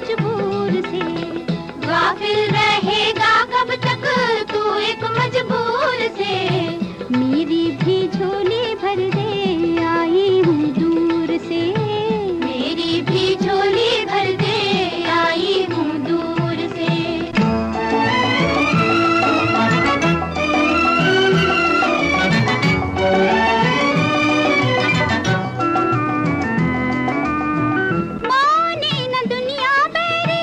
मजबूर से। गाफिल रहेगा कब तक तू एक मजबूर से। मेरी भी झोली भर दे, आई हूँ दूर से। मेरी भी झोली भर दे, आई हूँ दूर से। माने न दुनिया बैरी,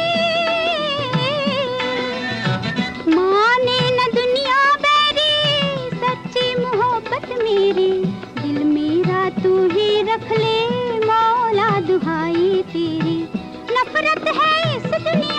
माने न दुनिया बैरी, सच्ची मोहब्बत मेरी। दिल मेरा तू ही रख ले मौला, दुहाई तेरी। नफरत है इस दुनिया